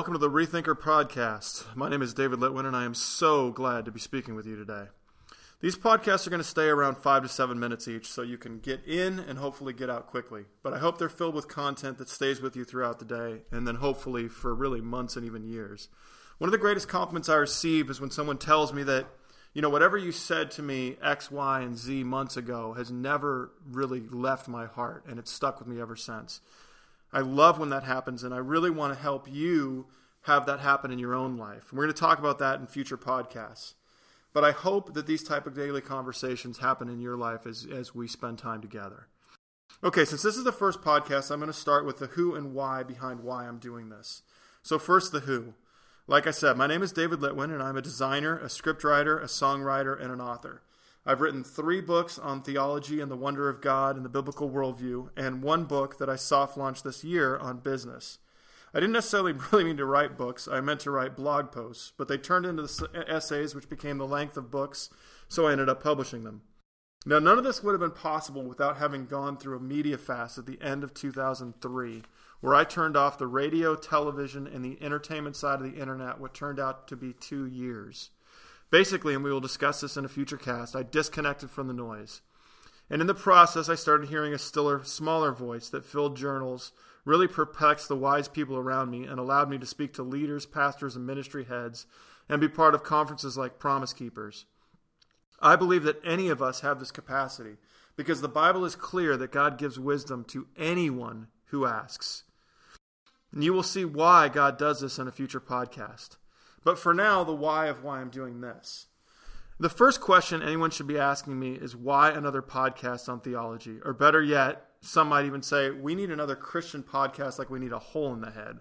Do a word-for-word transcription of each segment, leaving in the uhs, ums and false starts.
welcome to the Rethinker Podcast. My name is David Litwin, and I am so glad to be speaking with you today. These podcasts are going to stay around five to seven minutes each, so you can get in and hopefully get out quickly. But I hope they're filled with content that stays with you throughout the day, and then hopefully for really months and even years. One of the greatest compliments I receive is when someone tells me that, you know, whatever you said to me X, Y, and Z months ago has never really left my heart, and it's stuck with me ever since. I love when that happens, and I really want to help you have that happen in your own life. And we're going to talk about that in future podcasts. But I hope that these type of daily conversations happen in your life as, as we spend time together. Okay, since this is the first podcast, I'm going to start with the who and why behind why I'm doing this. So first, the who. Like I said, my name is David Litwin, and I'm a designer, a scriptwriter, a songwriter, and an author. I've written three books on theology and the wonder of God and the biblical worldview, and one book that I soft launched this year on business. I didn't necessarily really mean to write books. I meant to write blog posts, but they turned into the essays, which became the length of books, so I ended up publishing them. Now, none of this would have been possible without having gone through a media fast at the end of two thousand three, where I turned off the radio, television, and the entertainment side of the internet, what turned out to be two years. Basically, and we will discuss this in a future cast, I disconnected from the noise. And in the process, I started hearing a stiller, smaller voice that filled journals, really perplexed the wise people around me, and allowed me to speak to leaders, pastors, and ministry heads, and be part of conferences like Promise Keepers. I believe that any of us have this capacity, because the Bible is clear that God gives wisdom to anyone who asks. And you will see why God does this in a future podcast. But for now, the why of why I'm doing this. The first question anyone should be asking me is why another podcast on theology? Or better yet, some might even say, we need another Christian podcast like we need a hole in the head.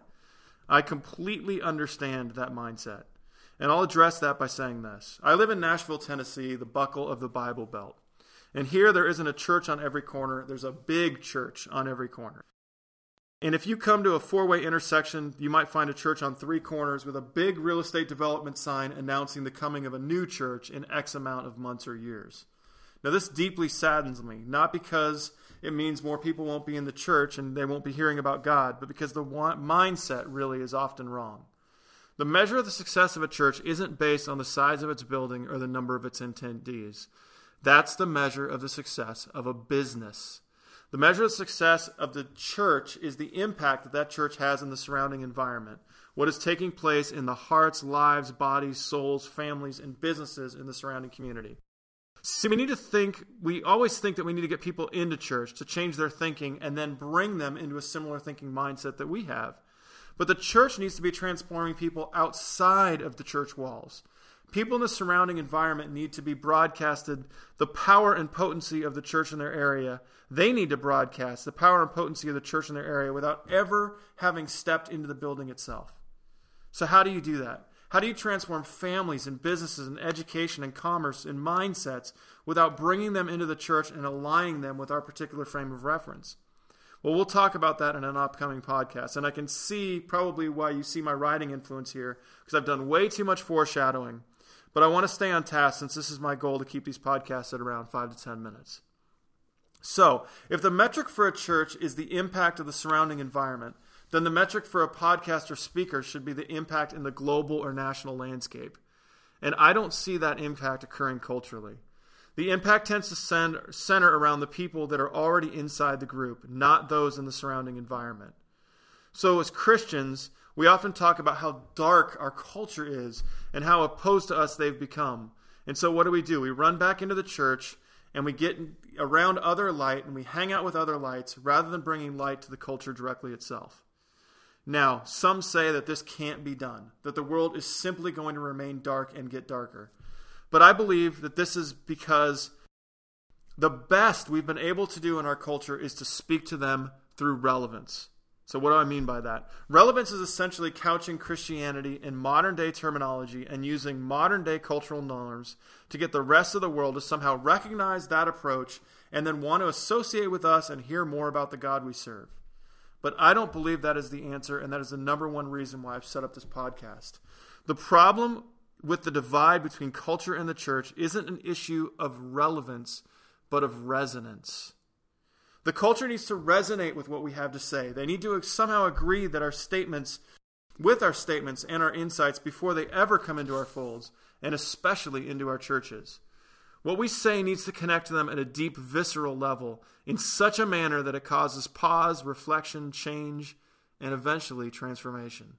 I completely understand that mindset. And I'll address that by saying this. I live in Nashville, Tennessee, the buckle of the Bible Belt. And here there isn't a church on every corner. There's a big church on every corner. And if you come to a four-way intersection, you might find a church on three corners with a big real estate development sign announcing the coming of a new church in X amount of months or years. Now, this deeply saddens me, not because it means more people won't be in the church and they won't be hearing about God, but because the mindset really is often wrong. The measure of the success of a church isn't based on the size of its building or the number of its attendees. That's the measure of the success of a business. The measure of success of the church is the impact that that church has in the surrounding environment, what is taking place in the hearts, lives, bodies, souls, families, and businesses in the surrounding community. See, we need to think, we always think that we need to get people into church to change their thinking and then bring them into a similar thinking mindset that we have. But the church needs to be transforming people outside of the church walls. People in the surrounding environment need to be broadcasted the power and potency of the church in their area. They need to broadcast the power and potency of the church in their area without ever having stepped into the building itself. So how do you do that? How do you transform families and businesses and education and commerce and mindsets without bringing them into the church and aligning them with our particular frame of reference? Well, we'll talk about that in an upcoming podcast. And I can see probably why you see my writing influence here, because I've done way too much foreshadowing. But I want to stay on task since this is my goal to keep these podcasts at around five to ten minutes. So, if the metric for a church is the impact of the surrounding environment, then the metric for a podcast or speaker should be the impact in the global or national landscape. And I don't see that impact occurring culturally. The impact tends to send, center around the people that are already inside the group, not those in the surrounding environment. So as Christians, we often talk about how dark our culture is and how opposed to us they've become. And so what do we do? We run back into the church and we get around other light and we hang out with other lights rather than bringing light to the culture directly itself. Now, some say that this can't be done, that the world is simply going to remain dark and get darker. But I believe that this is because the best we've been able to do in our culture is to speak to them through relevance. So what do I mean by that? Relevance is essentially couching Christianity in modern-day terminology and using modern-day cultural norms to get the rest of the world to somehow recognize that approach and then want to associate with us and hear more about the God we serve. But I don't believe that is the answer, and that is the number one reason why I've set up this podcast. The problem with the divide between culture and the church isn't an issue of relevance, but of resonance. The culture needs to resonate with what we have to say. They need to somehow agree that our statements with our statements and our insights before they ever come into our folds, and especially into our churches. What we say needs to connect to them at a deep, visceral level in such a manner that it causes pause, reflection, change, and eventually transformation.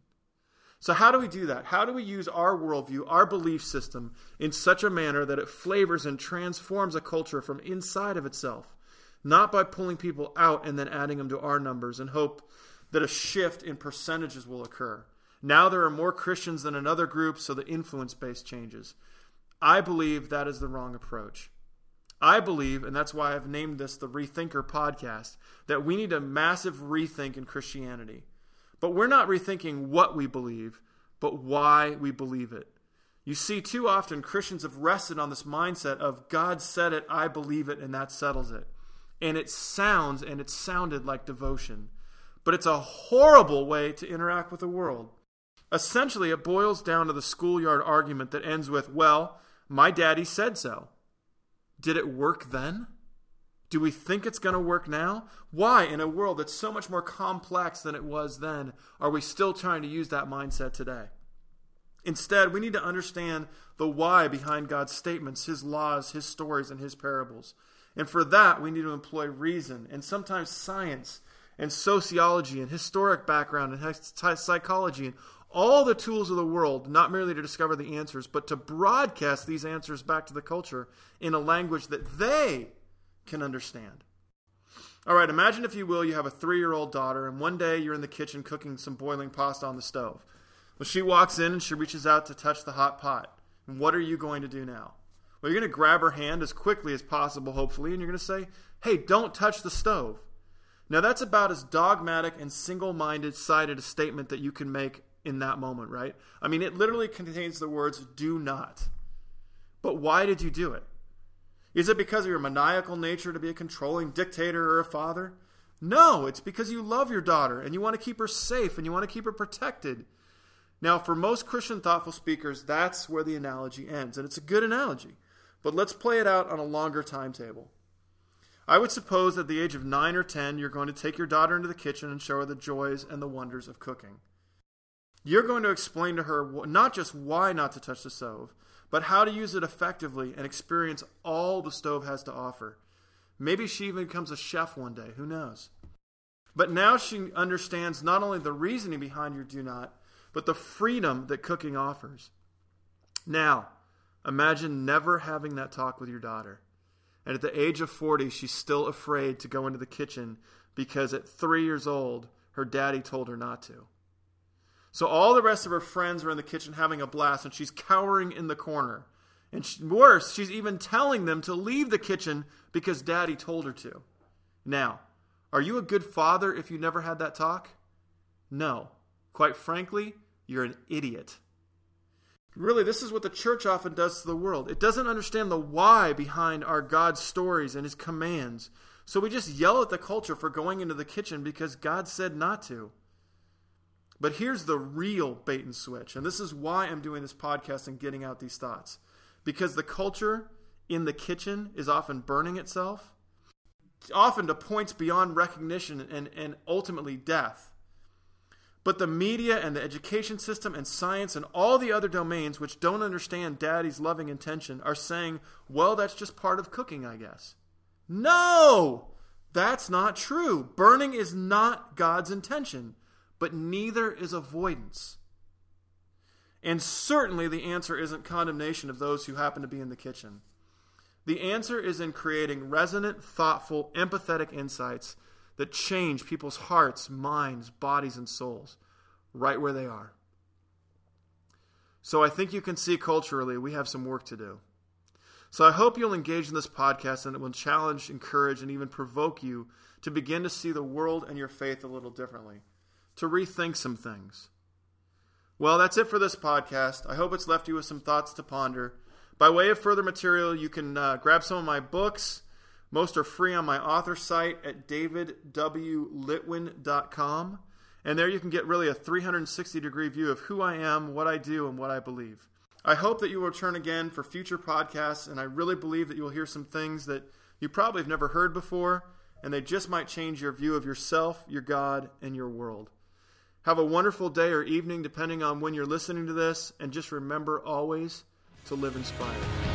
So how do we do that? How do we use our worldview, our belief system, in such a manner that it flavors and transforms a culture from inside of itself, not by pulling people out and then adding them to our numbers and hope that a shift in percentages will occur? Now there are more Christians than in other groups, so the influence base changes. I believe that is the wrong approach. I believe, and that's why I've named this the Rethinker podcast, that we need a massive rethink in Christianity. But we're not rethinking what we believe, but why we believe it. You see, too often Christians have rested on this mindset of God said it, I believe it, and that settles it. And it sounds, and it sounded like devotion. But it's a horrible way to interact with the world. Essentially, it boils down to the schoolyard argument that ends with, well, my daddy said so. Did it work then? Do we think it's going to work now? Why, in a world that's so much more complex than it was then, are we still trying to use that mindset today? Instead, we need to understand the why behind God's statements, His laws, His stories, and His parables. And for that, we need to employ reason and sometimes science and sociology and historic background and psychology and all the tools of the world, not merely to discover the answers, but to broadcast these answers back to the culture in a language that they can understand. All right, imagine, if you will, you have a three-year-old daughter, and one day you're in the kitchen cooking some boiling pasta on the stove. Well, she walks in and she reaches out to touch the hot pot. And what are you going to do now? Well, you're going to grab her hand as quickly as possible, hopefully, and you're going to say, hey, don't touch the stove. Now, that's about as dogmatic and single-minded sided a statement that you can make in that moment, right? I mean, it literally contains the words, do not. But why did you do it? Is it because of your maniacal nature to be a controlling dictator or a father? No, it's because you love your daughter and you want to keep her safe and you want to keep her protected. Now, for most Christian thoughtful speakers, that's where the analogy ends. And it's a good analogy. But let's play it out on a longer timetable. I would suppose at the age of nine or ten, you're going to take your daughter into the kitchen and show her the joys and the wonders of cooking. You're going to explain to her not just why not to touch the stove, but how to use it effectively and experience all the stove has to offer. Maybe she even becomes a chef one day. Who knows? But now she understands not only the reasoning behind your do not, but the freedom that cooking offers. Now, imagine never having that talk with your daughter. And at the age of forty, she's still afraid to go into the kitchen because at three years old, her daddy told her not to. So all the rest of her friends are in the kitchen having a blast, and she's cowering in the corner. And she, worse, she's even telling them to leave the kitchen because Daddy told her to. Now, are you a good father if you never had that talk? No. Quite frankly, you're an idiot. Really, this is what the church often does to the world. It doesn't understand the why behind our God's stories and His commands. So we just yell at the culture for going into the kitchen because God said not to. But here's the real bait and switch. And this is why I'm doing this podcast and getting out these thoughts. Because the culture in the kitchen is often burning itself, often to points beyond recognition and, and ultimately death. But the media and the education system and science and all the other domains which don't understand Daddy's loving intention are saying, well, that's just part of cooking, I guess. No! That's not true. Burning is not God's intention. But neither is avoidance. And certainly the answer isn't condemnation of those who happen to be in the kitchen. The answer is in creating resonant, thoughtful, empathetic insights that change people's hearts, minds, bodies, and souls right where they are. So I think you can see culturally we have some work to do. So I hope you'll engage in this podcast and it will challenge, encourage, and even provoke you to begin to see the world and your faith a little differently. To rethink some things. Well, that's it for this podcast. I hope it's left you with some thoughts to ponder. By way of further material, you can uh, grab some of my books. Most are free on my author site at david w litwin dot com. And there you can get really a three hundred sixty degree view of who I am, what I do, and what I believe. I hope that you will return again for future podcasts, and I really believe that you will hear some things that you probably have never heard before, and they just might change your view of yourself, your God, and your world. Have a wonderful day or evening, depending on when you're listening to this, and just remember always to live inspired.